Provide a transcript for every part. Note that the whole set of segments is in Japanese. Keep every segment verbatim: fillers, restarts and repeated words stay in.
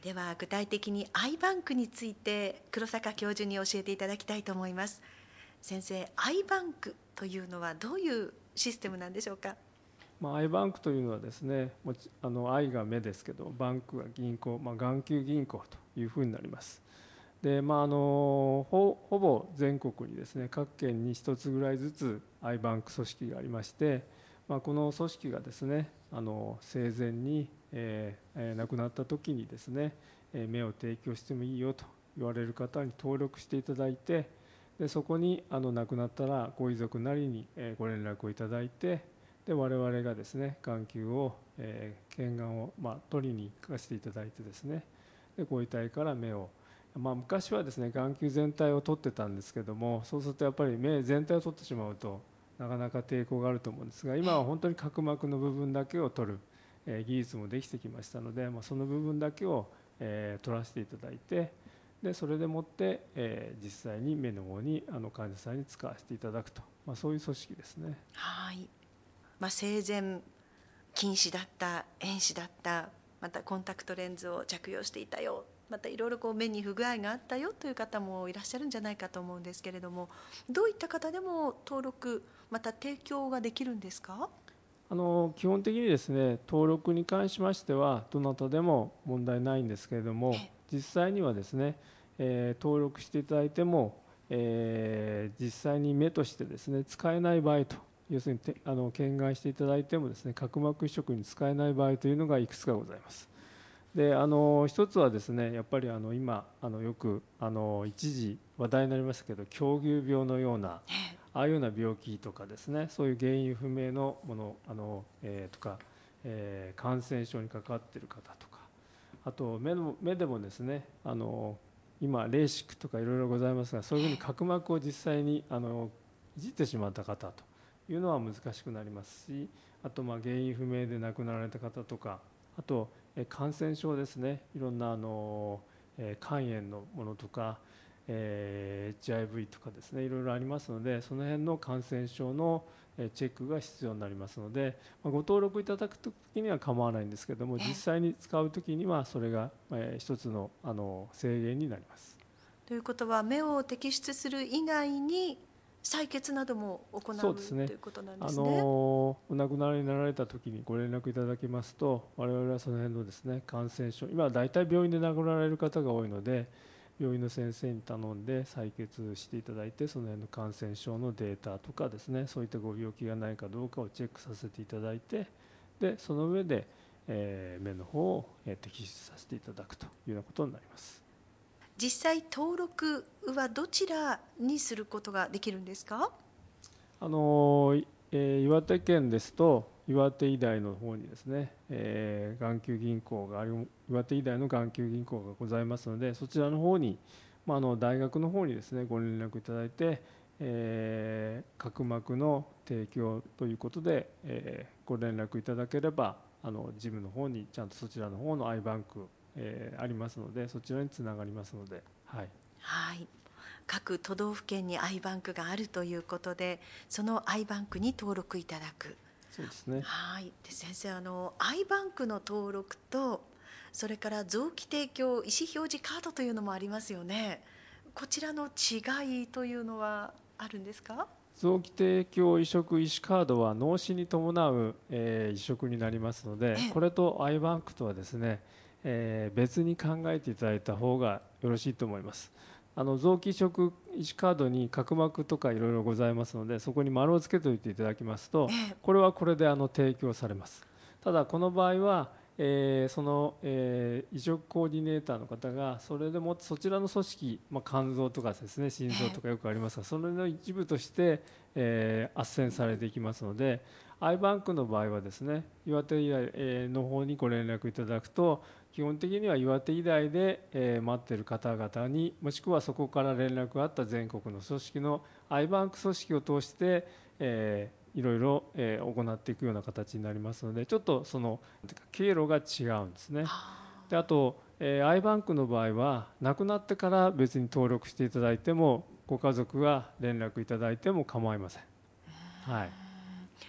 では具体的に アイバンク について黒坂教授に教えていただきたいと思います。先生、 アイバンク というのはどういうシステムなんでしょうか？ まあ、アイバンクというのはですね、もちあの I が目ですけど、バンクが銀行、まあ、眼球銀行というふうになります。で、まあ、あのほほぼ全国にですね、各県に一つぐらいずつ アイバンク 組織がありまして、まあ、この組織がですね、あの生前に、えー、亡くなった時にですね、目を提供してもいいよと言われる方に登録していただいて、でそこにあの亡くなったらご遺族なりにご連絡をいただいて、で我々がですね眼球を、えー、検眼を、まあ、取りに行かせていただいてですね、でご遺体から目を、まあ、昔はですね眼球全体を取ってたんですけども、そうするとやっぱり目全体を取ってしまうとなかなか抵抗があると思うんですが、今は本当に角膜の部分だけを取る、えー、技術もできてきましたので、まあ、その部分だけを、えー、取らせていただいて、でそれでもって、えー、実際に目の方にあの患者さんに使わせていただくと、まあ、そういう組織ですね。 はい、まあ、生前近視だった、遠視だった、またコンタクトレンズを着用していたよ、またいろいろこう目に不具合があったよという方もいらっしゃるんじゃないかと思うんですけれども、どういった方でも登録また提供ができるんですか？ あの基本的にですね、登録に関しましてはどなたでも問題ないんですけれども、実際にはですね、えー、登録していただいても、えー、実際に目としてですね使えない場合と、要するにてあの検眼していただいてもですね角膜移植に使えない場合というのがいくつかございます。であの一つはですね、やっぱりあの今あのよくあの一時話題になりましたけど、狂牛病のようなああいうような病気とかですね、そういう原因不明のものあの、えー、とか、えー、感染症にかかっている方とか、あと目の目でもですね、あの今レーシックとかいろいろございますが、そういうふうに角膜を実際にあのいじってしまった方というのは難しくなりますし、あとまあ原因不明で亡くなられた方とか、あと感染症ですね、いろんなあの肝炎のものとか、えー、エイチアイブイ とかですね、いろいろありますので、その辺の感染症のチェックが必要になりますので、ご登録いただくときには構わないんですけども、実際に使うときにはそれが一つのあの制限になります。 ということは、目を摘出する以外に採血なども行うそうですね、 ということなんであすね。 のお亡くなりになられたときにご連絡いただきますと、我々はその辺のですね感染症、今は大体病院で亡くなられる方が多いので、病院の先生に頼んで採血していただいて、その辺の感染症のデータとかですね、そういったご病気がないかどうかをチェックさせていただいて、でその上で、えー、目の方を摘出させていただくというようなことになります。 実際登録はどちらにすることができるんですか？ あの、えー、岩手県ですと岩手医大の方にですね、えー、眼球銀行があり、岩手医大の眼球銀行がございますので、そちらの方に、まあ、あの大学の方にですねご連絡いただいて、えー、角膜の提供ということで、えー、ご連絡いただければ、あの事務の方にちゃんとそちらの方の アイバンク、えー、ありますので、そちらにつながりますので、はい。 はい、各都道府県に アイバンク があるということで、その アイバンク に登録いただく。 そうですね。 はい。で先生、あの アイバンク の登録と、それから臓器提供意思表示カードというのもありますよね。こちらの違いというのはあるんですか？ 臓器提供移植医師カードは脳死に伴う、えー移植になりますので、これと アイバンク とはですね、えー別に考えていただいた方がよろしいと思います。あの臓器移植医師カードに角膜とかいろいろございますので、そこに丸をつけておいていただきますと、これはこれであの提供されます。ただこの場合は、えーその、えー移植コーディネーターの方がそれでもそちらの組織、まあ、肝臓とかですね、心臓とかよくありますが、それの一部として、えー、斡旋されていきますので、 アイバンク の場合はですね、岩手医大の方にご連絡いただくと、基本的には岩手医大で、えー待っている方々に、もしくはそこから連絡があった全国の組織の アイバンク 組織を通して、えーいろいろ、えー行っていくような形になりますので、ちょっとその経路が違うんですね。であと、えー、アイバンク の場合は亡くなってから別に登録していただいても、ご家族が連絡いただいても構いません。はい。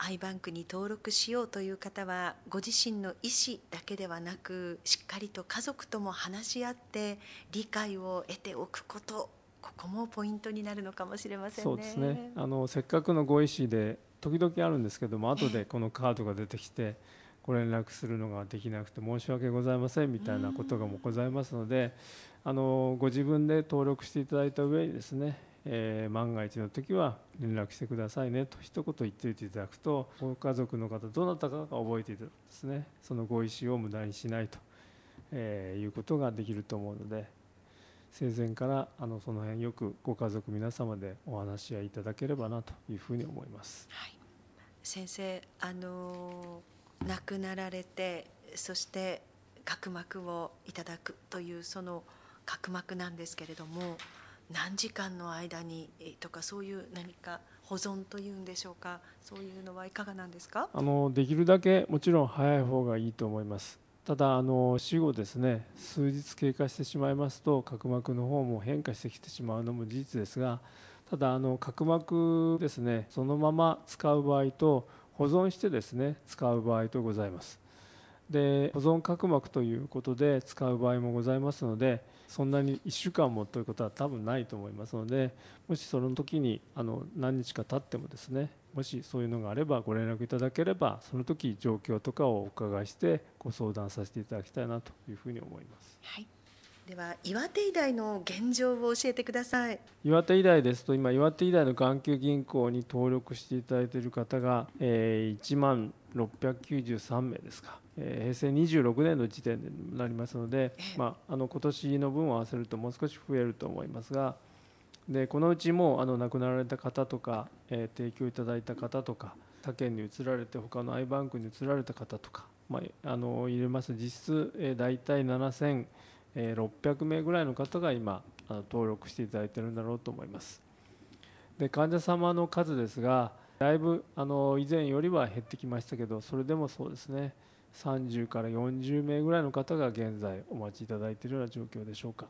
アイバンクに登録しようという方はご自身の意思だけではなく、しっかりと家族とも話し合って理解を得ておくこと、ここもポイントになるのかもしれませんね。 そうですね。あのせっかくのご意思で時々あるんですけども、後でこのカードが出てきてご連絡するのができなくて申し訳ございませんみたいなことがもございますので、あのご自分で登録していただいた上にですね、えー、万が一の時は連絡してくださいねと一言言っておいていただくと、ご家族の方どなたかが覚えていただくですね、そのご意思を無駄にしないと、えー、いうことができると思うので、生前からあのその辺よくご家族皆様でお話し合いいただければなというふうに思います。 はい、先生、あの亡くなられて、そして角膜をいただくというその角膜なんですけれども、何時間の間にとか、そういう何か保存というんでしょうか、そういうのはいかがなんですか？ あのできるだけもちろん早い方がいいと思います。ただあの死後ですね、数日経過してしまいますと角膜の方も変化してきてしまうのも事実ですが、ただあの角膜ですね、そのまま使う場合と保存してですね使う場合とございます。で保存角膜ということで使う場合もございますので、そんなにいっしゅうかんもということは多分ないと思いますので、もしその時にあの何日か経ってもですね、もしそういうのがあればご連絡いただければ、その時状況とかをお伺いしてご相談させていただきたいなというふうに思います。 はい、では岩手医大の現状を教えてください。 岩手医大ですと、今岩手医大の眼球銀行に登録していただいている方が、えー、いちまんろっぴゃくきゅうじゅうさんめいですか、えー、平成にじゅうろくねんの時点になりますので、まあ、あの今年の分を合わせるともう少し増えると思いますが、でこのうちもあの亡くなられた方とか、えー、提供いただいた方とか、他県に移られて他のアイバンクに移られた方とか、まあ、あの入れます実質、えー、大体ななせんろっぴゃくめいぐらいの方が今あの登録していただいているんだろうと思います。で患者様の数ですが、だいぶあの以前よりは減ってきましたけど、それでもそうですね、さんじゅうからよんじゅうめいぐらいの方が現在お待ちいただいているような状況でしょうか。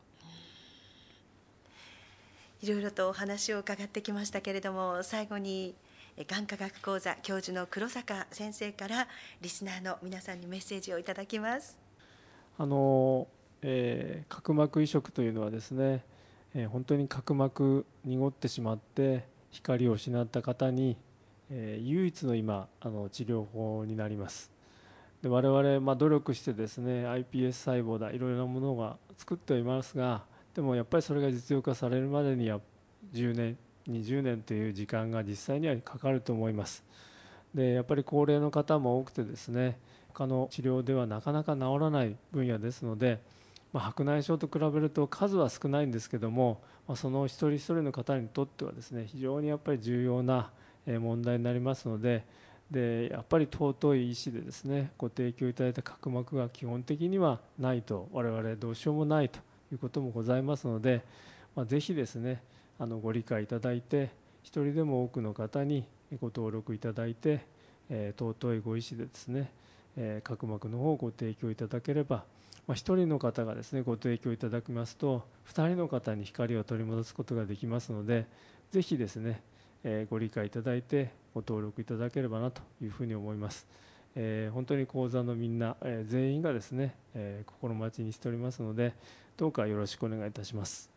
いろいろとお話を伺ってきましたけれども、最後に眼科学講座教授の黒坂先生からリスナーの皆さんにメッセージをいただきます。 あの、えー、角膜移植というのはですね、えー、本当に角膜濁ってしまって光を失った方に、えー、唯一の今あの治療法になります。で我々、まあ、努力してですね アイピーエス 細胞だいろいろなものが作ってはいますが、でもやっぱりそれが実用化されるまでにはじゅうねんにじゅうねんという時間が実際にはかかると思います。でやっぱり高齢の方も多くてですね、他の治療ではなかなか治らない分野ですので、まあ、白内障と比べると数は少ないんですけども、まあ、その一人一人の方にとってはですね非常にやっぱり重要な問題になりますので、でやっぱり尊い医師でですねご提供いただいた角膜が基本的にはないと我々どうしようもないということもございますので、まあ、ぜひですねあのご理解いただいて、一人でも多くの方にご登録いただいて、えー、尊いご意思でですね、えー、角膜の方をご提供いただければ、まあ、ひとりの方がですねご提供いただきますとふたりの方に光を取り戻すことができますので、ぜひですね、えー、ご理解いただいてご登録いただければなというふうに思います。えー、本当に講座のみんな、えー、全員がですね、えー、心待ちにしておりますので、どうかよろしくお願いいたします。